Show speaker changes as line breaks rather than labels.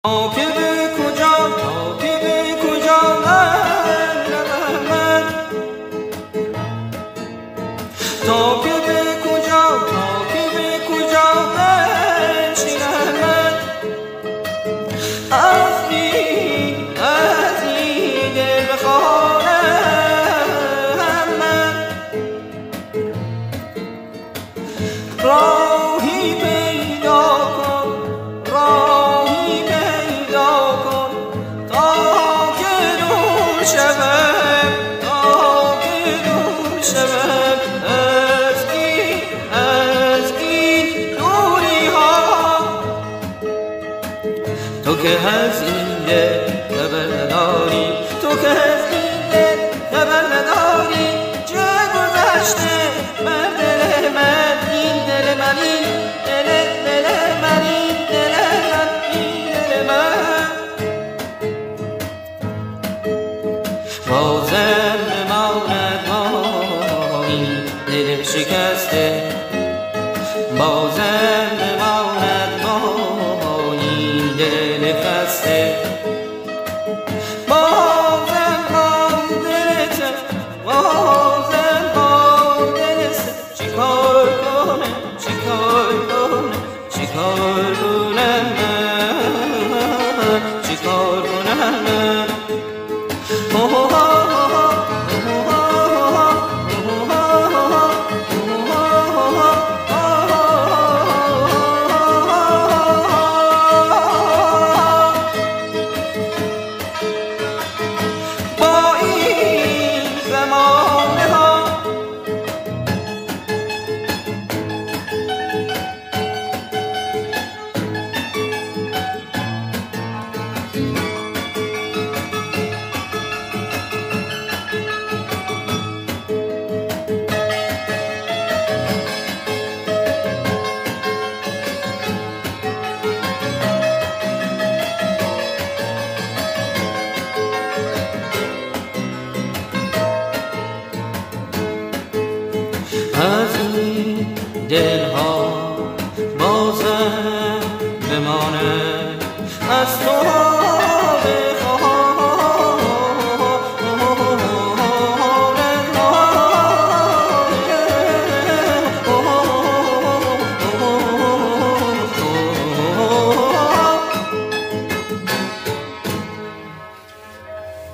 تا که به کجا من روم، تا که به کجا بنشینم از این دل بخوانم من راهی پیدا کن تا که دور شوم از این دوری ها. تو که از این دل خبر نداری، چه گذشته بر دل من، این دل من، بازم بماند با این دل شکسته، بازم بماند با این دل خسته، بازم با دلت چیکار کنم من. با این زمانه ها از این دل